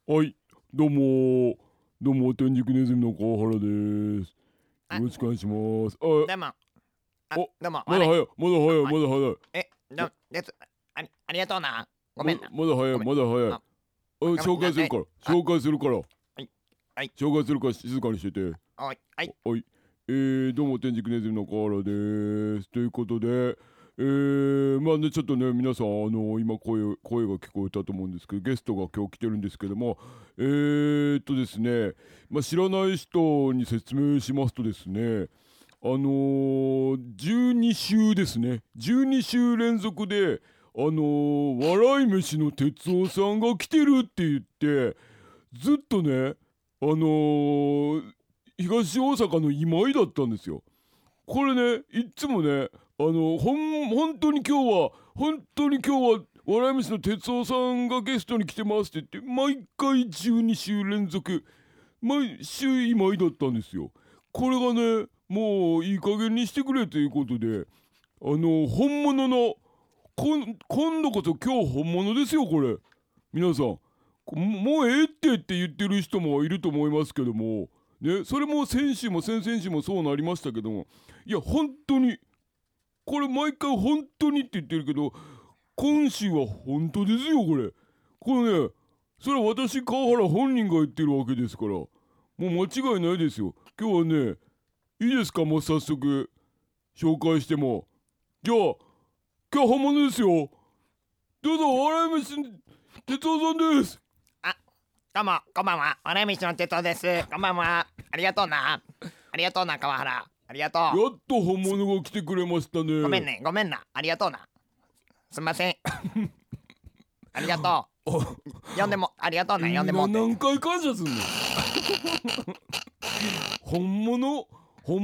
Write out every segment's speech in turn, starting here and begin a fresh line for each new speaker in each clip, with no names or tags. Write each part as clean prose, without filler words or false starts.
はい、どうもどうも天竺ネズミの川原です。よろしくお願いします。
どうも。どうも。
まだ早い、まだ早い、まだ早い。
ありがとうな。ごめんな。
まだ早い、まだ早い。紹介するから、紹介するから。紹介するから静かにしてて。
はい。
はい。どうも天竺ネズミの川原です。ということで、まあね、ちょっとね、皆さん、今声が聞こえたと思うんですけど、ゲストが今日来てるんですけども、ですね、まあ、知らない人に説明しますとですね、12週ですね、12週連続で、笑い飯の哲夫さんが来てるって言って、ずっとね、東大阪の今井だったんですよ。これね、いっつもね、本当に今日は笑い飯の哲夫さんがゲストに来てますって言って、毎回12週連続毎週今井だったんですよ。これがね、もういい加減にしてくれということで、本物の今度こそ今日本物ですよ。これ皆さん、もうええって言ってる人もいると思いますけどもね、それも先週も先々週もそうなりましたけども、いや本当にこれ毎回本当にって言ってるけど、今週は本当ですよ。これね、それは私川原本人が言ってるわけですから、もう間違いないですよ。今日はね、いいですか、もう早速紹介しても。じゃあ今日本物ですよ。どうぞ、笑い飯哲夫さんです。
どうも、こんばんは。笑い飯の哲夫です。こんばんは。ありがとうな。川原。ありがとう。
やっと本物が来てくれましたね。
ごめんな。ありがとうな。すんません。ありがとう。呼んでも、ありがとうな。呼んでもって。
何回感謝すんの本物か。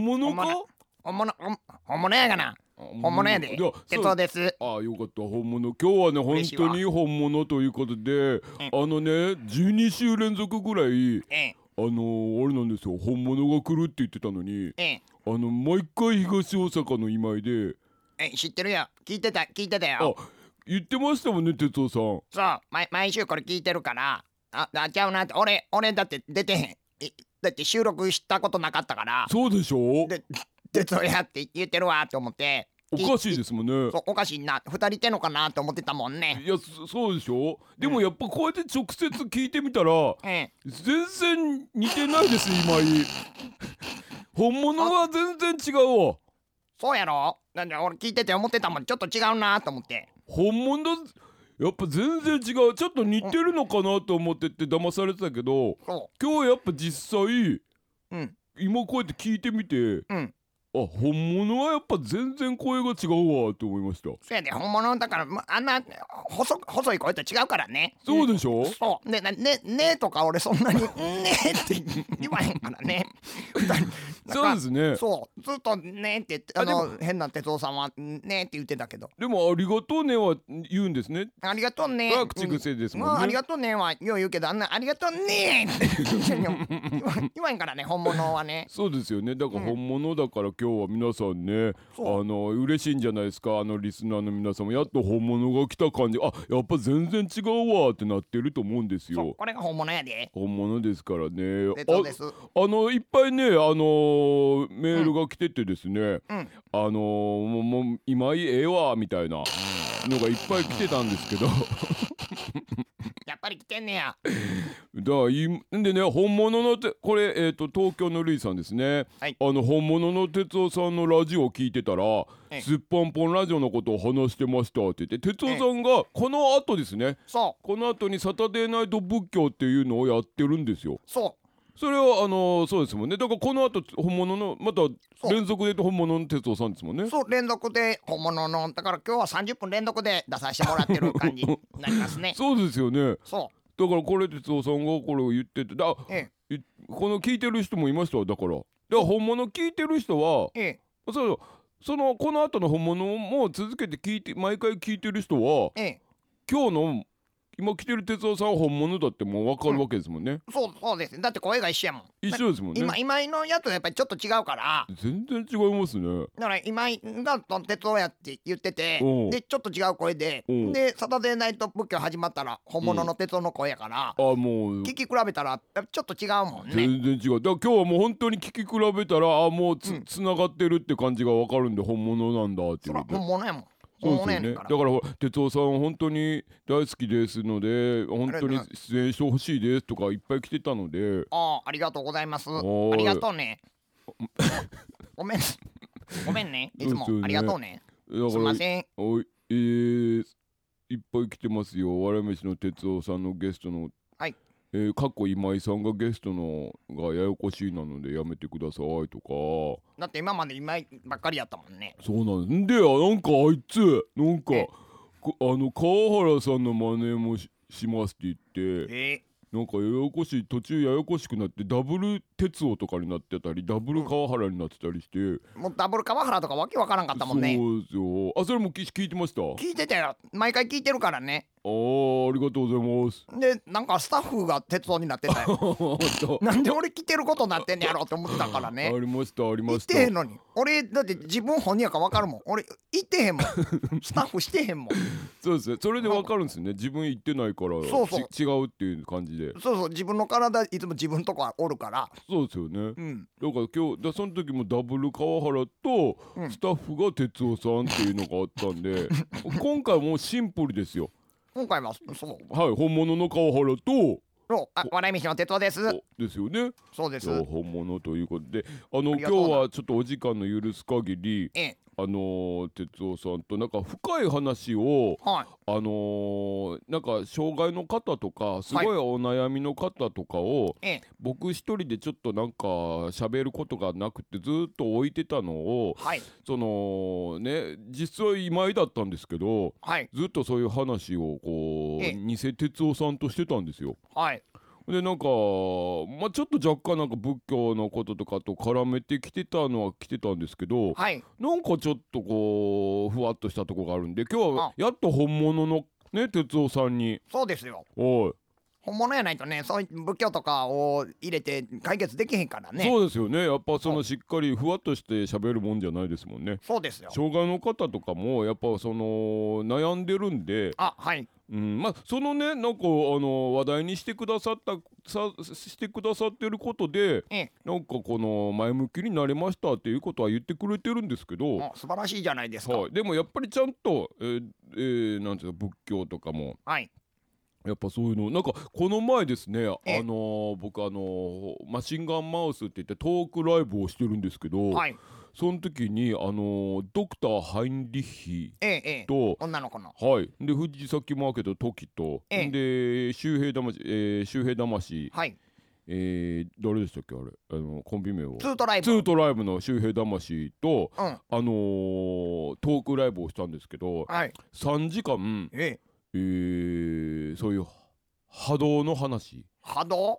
本物やがな。本物やで。哲夫です。
ああ、よかった。本物。今日はね、本当に本物ということで、12週連続ぐらい、あれなんですよ、本物が来るって言ってたのに、毎回東大阪の今井で。
知ってるよ。聞いてたよ。
言ってましたもんね、哲夫さん。
そう、毎週これ聞いてるから、ちゃうなって、俺だって出てへん。だって収録したことなかったから。
そうでしょ。
哲夫やって言ってるわって思って。
おかしいですもんね。
そう、おかしいな。2人いてんのかなって思ってたもんね。
いや、そうでしょ。でもやっぱこうやって直接聞いてみたら、全然似てないです、今井。本物は全然違うわ。
そうやろ。なんで俺聞いてて思ってたもん、ちょっと違うなと思って。
本物やっぱ全然違う。ちょっと似てるのかなと思ってって騙されてたけど、今日はやっぱ実際、今こうやって聞いてみて、本物はやっぱ全然声が違うわと思いました。
そうやで、本物だから、あんな細い声と違うからね。
そうでしょ。
そうで、ねとか俺そんなにねって言わへんからね。
そうですね。
そうずっとねって変な哲夫さんはねって言ってたけど。
でもありがとうねは言うんですね。
ありがとうね
は口癖ですもんね。
ありがとうねはよう言うけど、ありがとうねって言わへんからね、本物はね。
そうですよね。だから本物だから今日は皆さんね、嬉しいんじゃないですか。リスナーの皆さんもやっと本物が来た感じ、やっぱ全然違うわってなってると思うんですよ。
これが本物やで。
本物ですからね。
い
っぱいね、メールが来ててですね、もう今いええわみたいなのがいっぱい来てたんですけど
やっぱり来てんねや。
でね、本物のこれ、東京のルイさんですね、本物の哲夫さんのラジオを聞いてたら、すっぽんぽんラジオのことを話してましたって言って、哲夫さんがこの後ですね、この後にサタデーナイト仏教っていうのをやってるんですよ。それはそうですもんね。だからこの後本物のまた連続で本物の哲夫さんですもんね。
そう、連続で本物の、だから今日は30分連続で出させてもらってる感じになりますね。
そうですよね。
そう
だからこれ哲夫さんがこれを言ってて、この聞いてる人もいました。だから本物聞いてる人は、そのこの後の本物も続けて毎回聞いてる人は、今日の今来てる哲夫さんは本物だってもう分かるわけですもんね。
そうですね。だって声が一緒やもん。
一緒ですもんね。
今井のやつはやっぱりちょっと違うから。
全然違いますね。
だから今井が哲夫やって言ってて、でちょっと違う声で、でサタデーナイト仏教始まったら本物の哲夫の声やから、
もう
聞き比べたらちょっと違うもんね。
全然違う。だから今日はもう本当に聞き比べたらもうつながってるって感じが分かるんで本物なんだっていうことで。
本物やもん。
そうですよね。だから哲夫さん本当に大好きですので本当に出演してほしいですとかいっぱい来てたので。
ありがとうございます。ありがとうね。ごめんね。いつもありがとうね。すいません。
いっぱい来てますよ。笑い飯の哲夫さんのゲストの過去今井さんがゲストのがややこしいなのでやめてくださいとか。
だって今まで今井ばっかりやったもんね。
そうなんです。でなんかあいつなんか川原さんの真似も しますって言ってなんかややこしい途中ややこしくなってダブル哲夫とかになってたりダブル川原になってたりして、
もうダブル川原とかわけわからんかったもんね。
そうですよ。それも聞いてました？
聞いてたよ。毎回聞いてるからね。
ありがとうございます。
でなんかスタッフが哲夫になってたよ。なんで俺来てることになってんねやろって思ってたからね。
ありました。
言ってへんのに。俺だって自分本人やから分かるもん。俺言ってへんもん。スタッフしてへんもん。
そうですね。それで分かるんですね。自分言ってないから違うっていう感じで。
そう自分の体いつも自分とこはおるから。
そうですよね。だから今日その時もダブル川原とスタッフが哲夫さんっていうのがあったんで今回もうシンプルですよ。
今回はそう
はい、本物の川原と
笑い飯の哲夫です。
ですよね。
そうです。
本物ということで今日はちょっとお時間の許す限り哲夫さんとなんか深い話をなんか障害の方とかすごいお悩みの方とかを僕一人でちょっとなんか喋ることがなくてずっと置いてたのをそのね実際今井だったんですけどずっとそういう話をこう偽哲夫さんとしてたんですよ。でなんかちょっと若干なんか仏教のこととかと絡めてきてたのは来てたんですけど、なんかちょっとこうふわっとしたとこがあるんで今日はやっと本物のね哲夫さんに。
そうですよ。本物やないとねそういう仏教とかを入れて解決できへんからね。
そうですよね。やっぱそのしっかりふわっとして喋るもんじゃないですもんね。
そうですよ。
障害の方とかもやっぱその悩んでるんでそのねなんか話題にしてくださってることでなんかこの前向きになれましたっていうことは言ってくれてるんですけど
素晴らしいじゃないですか。
でもやっぱりちゃんとなんていうか仏教とかもやっぱそういうのなんかこの前ですね僕マシンガンマウスって言ってトークライブをしてるんですけどその時にドクターハインリッヒと
女の子の
で藤崎マーケットトキとで周平魂誰でしたっけあれコンビ名を
ツートライブ
の周平魂とトークライブをしたんですけど3時間そういう波動の話。
波動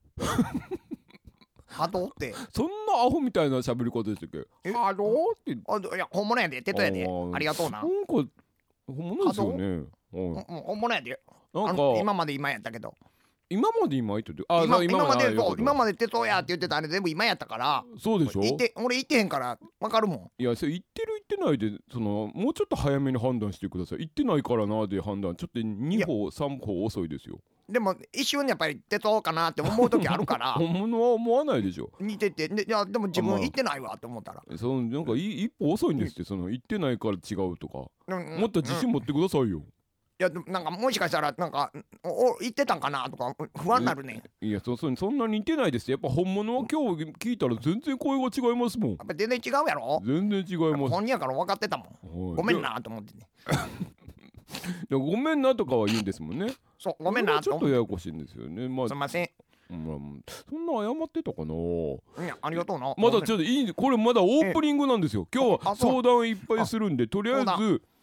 波動って
そんなアホみたいな喋り方でしたっけ？波動って
いや本物やで哲夫やでありがとうな。
なんか本物ですよね。
本物やで
なんか
今まで今やったけど
今まで今言ってて
今まで哲夫やって言ってたあれ全部今やったから
そうでしょ。
俺言ってへんから分かるもん。
いやそれ言ってる言ってないでもうちょっと早めに判断してください。言ってないからなで判断ちょっと2歩3歩遅いですよ。
でも一瞬やっぱり哲夫かなって思う時あるから
本物は思わないでしょ。
似てていやでも自分言ってないわって思ったら
なんか一歩遅いんですって言ってないから違うとかもっと自信持ってくださいよ。
いやなんかもしかしたらなんか言ってたんかなとか不安になるね。
いやそんな似てないですよ。やっぱ本物は今日聞いたら全然声が違いますもん。や
っぱ全然違うやろ。
全然違います。
本人やから分かってたもん。ごめんなと思ってね。
ごめんなとかは言うんですもんね。
そうごめんな
ちょっとややこしいんですよね。
すいません。
そんな謝ってたかな。
いやありがとうな。
まだちょっとこれまだオープニングなんですよ。今日は相談いっぱいするんでとりあえず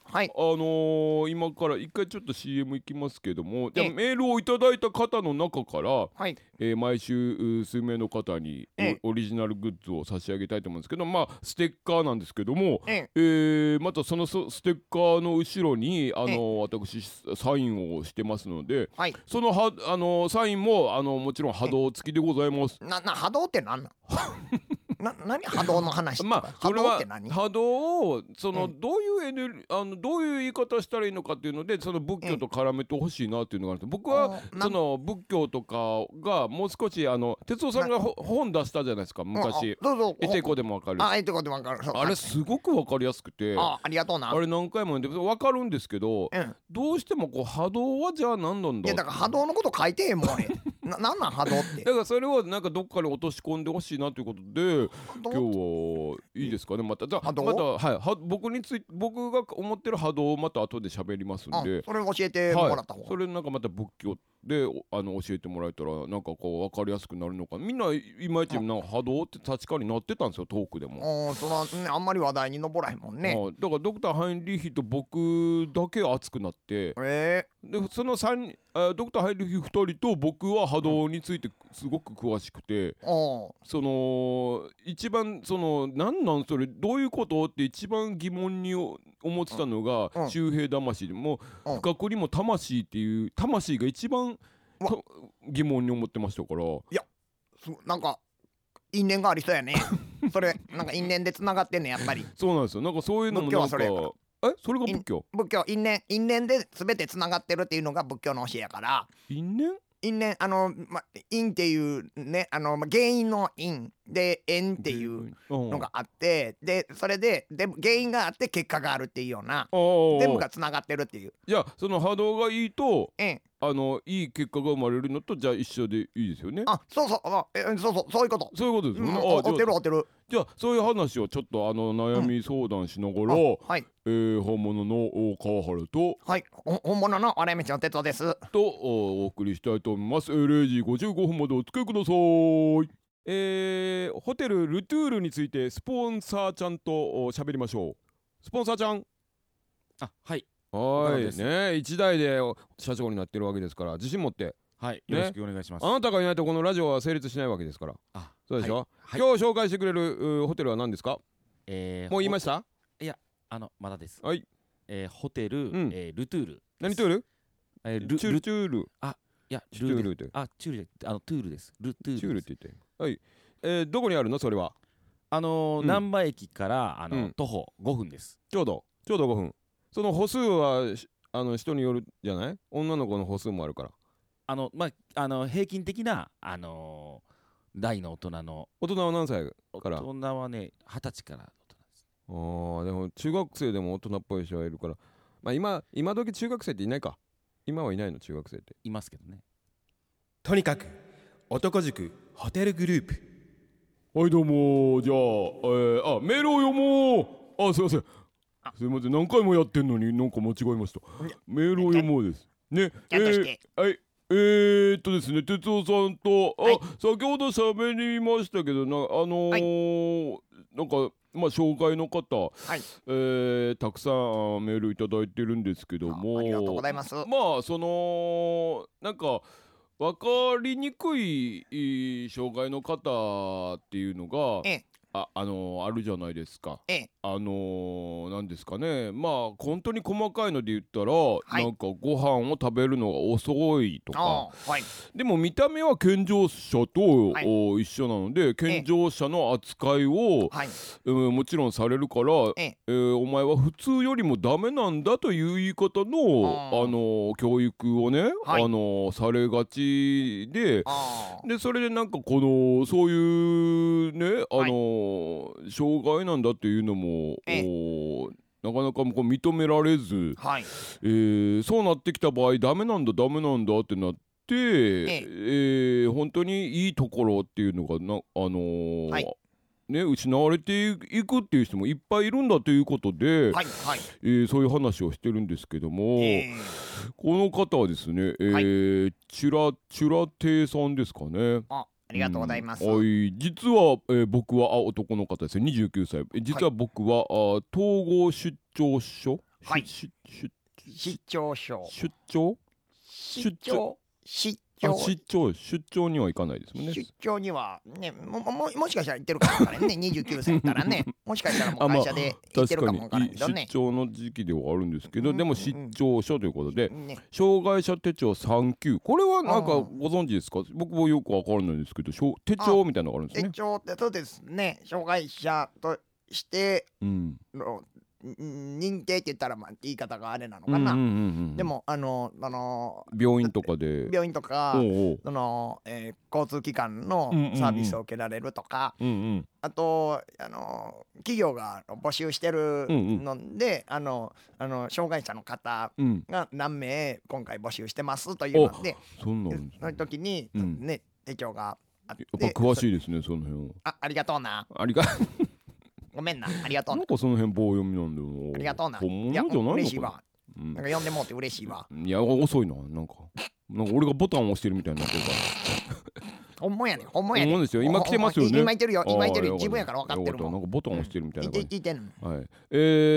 はい。
今から一回ちょっと CM 行きますけども、じゃあ
ええ
メールをいただいた方の中から、
はい。
毎週数名の方に
ええ
オリジナルグッズを差し上げたいと思うんですけど、まあステッカーなんですけども、
ええ
またそのステッカーの後ろに
え
私サインをしてますので、
はい。
そのサインももちろん波動付きでございます。
波動って何なん何波動の話って
まあ
波
それは
動って何？
波動を
うん
どういうどういう言い方したらいいのかっていうので、その仏教と絡めてほしいなっていうのがあるんです。僕はその仏教とかがもう少し哲夫さんが本出したじゃないですか昔。
どうぞ。
エテコでもわかる。
エテコでもわかる。そう
あれすごくわかりやすくて、
ありがとうな。
あれ何回も読んでわかるんですけど、
うん。
どうしてもこう波動はじゃあ何なんだ。
いやだから波動のこと書いてへんもん俺。なんなん波動って
だ。からそれをなんかどっかに落とし込んでほしいなということで、
波動
今日はいいですかね。また
波動
また僕が思ってる波動をまた後で喋りますんで、
それ教えてもらった方が。
それなんかまた仏教で教えてもらえたらなんかこう分かりやすくなるのかな。みんないまいちなんか波動って確かになってたんですよ、トークでも。
そらねあんまり話題に上らへんもんね。
だからドクターハインリーヒと僕だけ熱くなって、でそのドクターハインリーヒ2人と僕は波動についてすごく詳しくて、その一番なんなんそれどういうことって一番疑問に思ってたのが周平魂でも不覚にも魂っていう魂が一番疑問に思ってましたから。い
やなんか因縁がありそうやね。それなんか因縁でつながってんねやっぱり。
そうなんですよ。なんかそういうのもなんかそれが仏教
因縁で全てつながってるっていうのが仏教の教えやから。
因縁
因っていうね原因の因で縁っていうのがあって、でそれで原因があって結果があるっていうような全部がつながってるっていう。
じゃあその波動がいいと
い
い結果が生まれるのとじゃあ一緒でいいですよね。
そういうこと。
そういうことですよね。
合ってる。
じゃあそういう話をちょっと悩み相談しながら、本物の川原と
本物の笑い道の哲夫です
とお送りしたいと思います。0時55分までお付き合いください。ホテルルトゥールについてスポンサーちゃんと喋りましょう。スポンサーちゃん。はいね、一代で社長になってるわけですから自信持って、
よろしくお願いします。
あなたがいないとこのラジオは成立しないわけですから。そうでしょ。今日紹介してくれるホテルは何ですか？もう言いました？
いやまだです。ホテルルトゥール。
何トゥール？
チュール。
いやチュールって。
チュールトゥールです。ルトゥール。
チュールって言って。どこにあるのそれは？
難波駅から徒歩5分です。
ちょうど5分。その歩数は人によるじゃない？女の子の歩数もあるから。
平均的な大の大人
は何歳から？
大人はね20歳から大人です。
でも中学生でも大人っぽい人がいるから、今時中学生っていないか。今はいないの中学生って。
いますけどね。
とにかく男塾ホテルグループ。
はいどうも。じゃあメールを読もう。すいません何回もやってんのになんか間違えました。メールを読もうですね。ですね、哲夫さんと先ほど喋りましたけどなんか紹介の方たくさんメールいただいてるんですけども、
ありがとうございます。
なんか分かりにくい障害の方っていうのがあるじゃないですか。なんですかね、本当に細かいので言ったら、なんかご飯を食べるのが遅いとか、でも見た目は健常者と一緒なので健常者の扱いをもちろんされるから、お前は普通よりもダメなんだという言い方の教育をねされがちで、それでなんかそういうね障害なんだっていうのもなかなか認められず、そうなってきた場合ダメなんだってなって、本当にいいところっていうのが失われていくっていう人もいっぱいいるんだということで、そういう話をしてるんですけども、この方はですね、チュラ亭さんですかね。
ありがとうございます。
実は、僕は男の方ですね、29歳。実は僕は統合失調症
はい。
出
張症。
出張出張には行かないですもんね。
出張にはね、もしかしたら行ってるかもわからんね。29歳やったらね、もしかしたらもう会社で行ってるかもわからんけどね。
出張の時期ではあるんですけど、でも出張書ということで、障害者手帳39、これはなんかご存知ですか？僕もよくわからないんですけど、手帳みたいなのがあるんですね。
手帳ってそうですね、障害者としての認定って言ったら言い方があれなのかな。でも
病院とか
その交通機関のサービスを受けられるとか、あと企業が募集してるので、障害者の方が何名今回募集してますというので、その時にね手帳があって、
やっぱ詳しいですね、その辺は。
ありがとうな。ごめんな、ありがとうな。
なんかその辺棒読みなんだよな。
ありがとうな。
本物じゃないのかな。
嬉しいわ。なんか読んでもって嬉しいわ。
いや遅いな、なんか俺がボタンを押してるみたいになってるから。
ほんまやね、ほんまやね。
ほんまですよ。今来てますよね。
今いてるよ、今いてるよ。自分やから分かってるもん。
なんかボタン押してるみたいな感じ。
聞いてんの。
はい。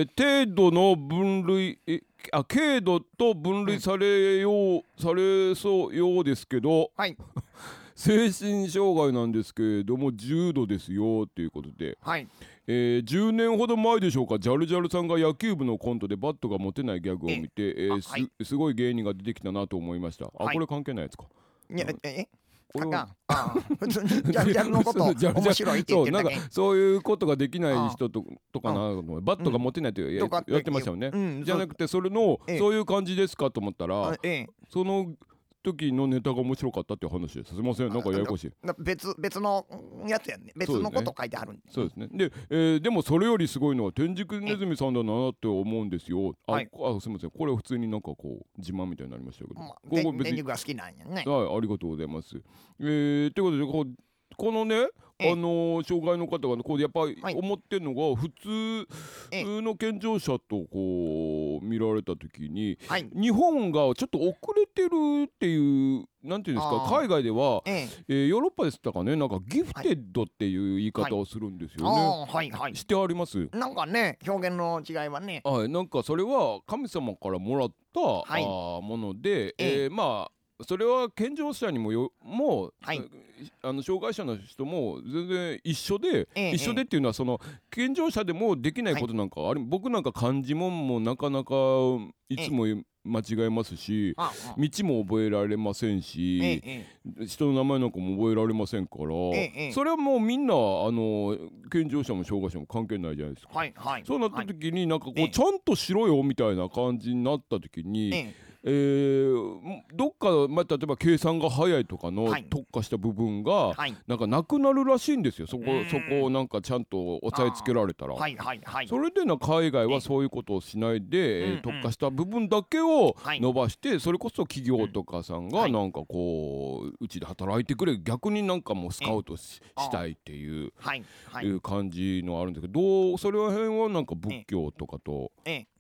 程度の分類軽度と分類されそうようですけど。
はい。
精神障害なんですけれども重度ですよということで、
はい。
10年ほど前でしょうか、ジャルジャルさんが野球部のコントでバットが持てないギャグを見て、すごい芸人が出てきたなと思いました。これ関係ないやつか。
いやこれは普通にジャルジャルのこと面白いって言ってるだけ。
そういうことができない人とかな、バットが持てないってやってましたよね。じゃなくてそういう感じですかと思ったら、その時のネタが面白かったっていう話です。すみません、なんかややこしい。
別のやつやね。別のこと書いてあるんで。
そうですね。でもそれよりすごいのは天竺ネズミさんだなって思うんですよ。すみません、これ普通になんかこう自慢みたいになりましたけど。
天竺が好きなんやね。
はい、ありがとうございます。ということでこのね、障害の方がこうやっぱり思ってるのが、普通の健常者とこう見られた時に、日本がちょっと遅れてるっていう、なんていうんですか、海外ではヨーロッパでしたかね、なんかギフテッドっていう言い方をするんですよね。知ってあります？
なんかね、表現の違いはね。
なんかそれは神様からもらったもので、まあそれは健常者にも障害者の人も全然一緒で、っていうのはその健常者でもできないことなんか僕なんか漢字もなかなかいつも間違えますし、道も覚えられませんし、人の名前なんかも覚えられませんから、それはもうみんな健常者も障害者も関係ないじゃないですか。そうなった時になんかこうちゃんとしろよみたいな感じになった時に、どっか、例えば計算が早いとかの特化した部分がなんかなくなるらしいんですよ。そこをなんかちゃんと押さえつけられたら。それで海外はそういうことをしないで、特化した部分だけを伸ばして、それこそ企業とかさんがなんかこううちで働いてくれ、逆になんかもうスカウトしたいっていう感じのあるんですけど、それら辺はなんか仏教とかと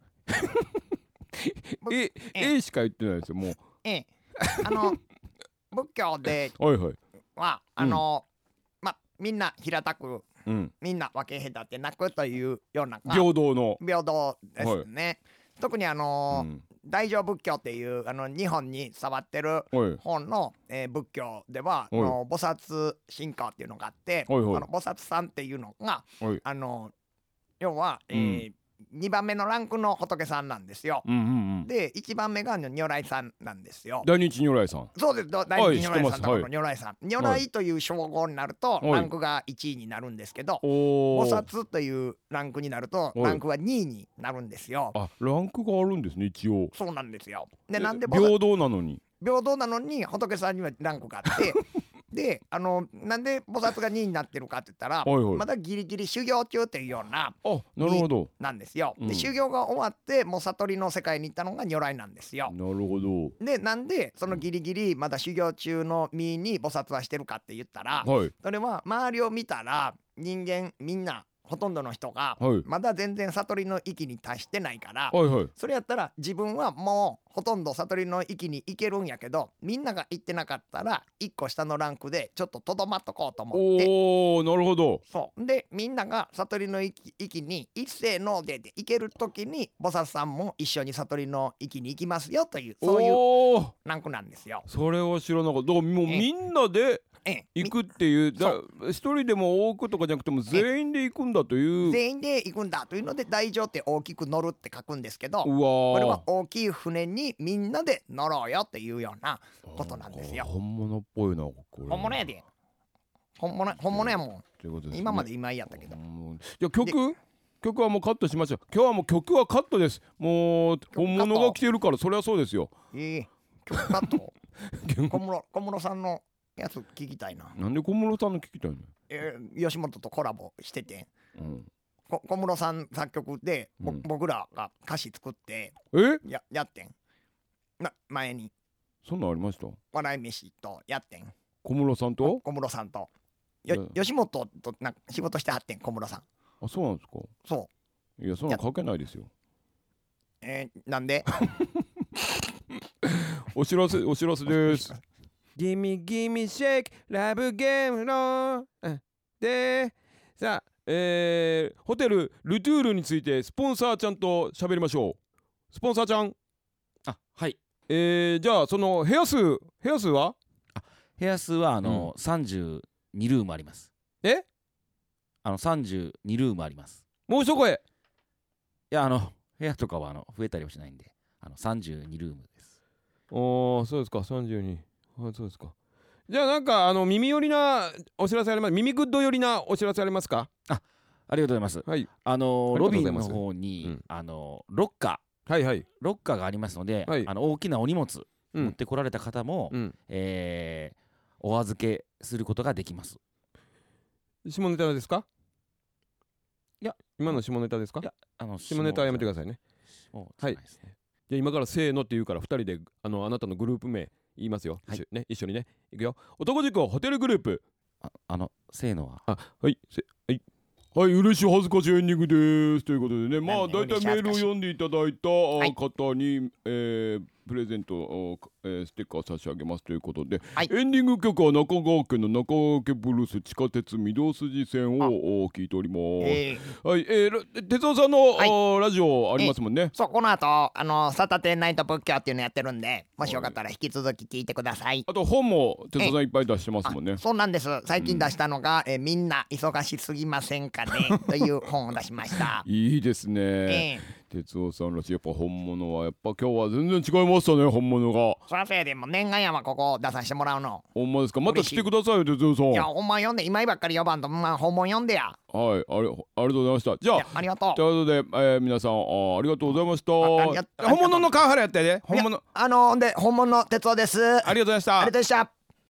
しか言ってないですよ、もう。
仏教ではみんな平たく、みんな分け隔てなくというような
平等
ですね。特に大乗仏教っていう日本に伝わってる本の仏教では菩薩信仰っていうのがあって、菩薩さんっていうのが要は2番目のランクの仏さんなんですよ。で1番目が如来さんなんですよ。
大日如来さん。
そうです、大日如来さんとこの如来さん。如来という称号になるとランクが1位になるんですけど、菩薩というランクになるとランクが2位になるんですよ。
ランクがあるんですね、一応。
そうなんですよ。でなんで
平等なのに
仏さんにはランクがあってでなんで菩薩が2位になってるかって言ったら、まだギリギリ修行中っていうようななんですよ。で修行が終わってもう悟りの世界に行ったのが如来なんですよ。
なるほど。
でなんでそのギリギリまだ修行中の身に菩薩はしてるかって言ったら、それは周りを見たら人間みんなほとんどの人が
はい
まだ全然悟りの域に達してないから、
はいはい。
それやったら自分はもうほとんど悟りの域に行けるんやけど、みんなが行ってなかったら1個下のランクでちょっととどまっとこうと思って、
おお、なるほど。
そうでみんなが悟りの域に一斉ので行ける時に菩薩さんも一緒に悟りの域に行きますよという、そういう
おお、
ランクなんですよ。
それは知らなかった。だからもうみんなで行くっていう、一人でも多くとかじゃなくても全員で行くんだという。
全員で行くんだというので、大乗って大きく乗るって書くんですけど、
うわ
これは
ー、
大きい船にみんなで乗ろうよっていうようなことなんですよ。
本物っぽいなこれ。
本物やで。本物やもん。
ということですね。
今まで今井やったけど。
じゃあ曲はもうカットしましょう。今日はもう曲はカットです。もう本物が来てるからそれはそうですよ。
曲カット小室さんのやつ聞きたいな。
なんで小室さんの聞きたいの？
吉本とコラボしてて、小室さん作曲で、僕らが歌詞作ってやってん前に。
そんなんありました？
笑い飯とやってん。
小室さんと
吉本となんか仕事してはってん、小室さん。
あ、そうなんですか。
そう。
いや、そんなん書けないですよ。
なんで
お知らせです。
ギミギミシェイクラブゲームのでさあ、
ホテルルトゥールについてスポンサーちゃんと喋りましょう。スポンサーちゃん。
はい。
じゃあその部屋数は？
部屋数は32ルームあります。32ルームあります。
もう一声。
いや部屋とかは増えたりはしないんで32ルームです。
そうですか。32。そうですか。じゃあなんか耳寄りなお知らせあります？耳グッド寄りなお知らせありますか？
ありがとうございます。
はい。
ロビーの方に、ロッカーがありますので、大きなお荷物持ってこられた方も、お預けすることができます。
下ネタですか？
いや、
今の下ネタですか？いや、下ネタはやめてくださいね。はい。じゃあ今からせーのって言うから2人であなたのグループ名言いますよ。一緒にね。いくよ。男塾ホテルグループ。
せーのは。
はい、嬉しい恥ずかしいエンディングですということでね、まあだいたいメールを読んでいただいた方に、プレゼントステッカー差し上げますということで、エンディング曲は中川家の中川家ブルース地下鉄御堂筋線を聞いております。はい、哲夫さんのラジオありますもんね。
そう、この後サタデーナイト仏教っていうのやってるんで、もしよかったら引き続き聞いてください。
あと本も哲夫さんいっぱい出してますもんね。
そうなんです。最近出したのがみんな忙しすぎませんかねという本を出しました。
いいですね。哲夫さんらしい。やっぱ本物はやっぱ今日は全然違いましたね、本物が。
そらせいでも念願やわ、ここ出させてもらうの。
ほんまですか？また来てくださいよ、哲夫さん。
いや、ほんま読んで、今井ばっかり呼ばんと、本物読んでや。
はい、ありがとうございました。じゃあ、
ありがとう。
ということで、皆さんありがとうございました。
本物の川原やったで。本物。
で本物哲夫です。
ありがとうございました。
ありがとうございました。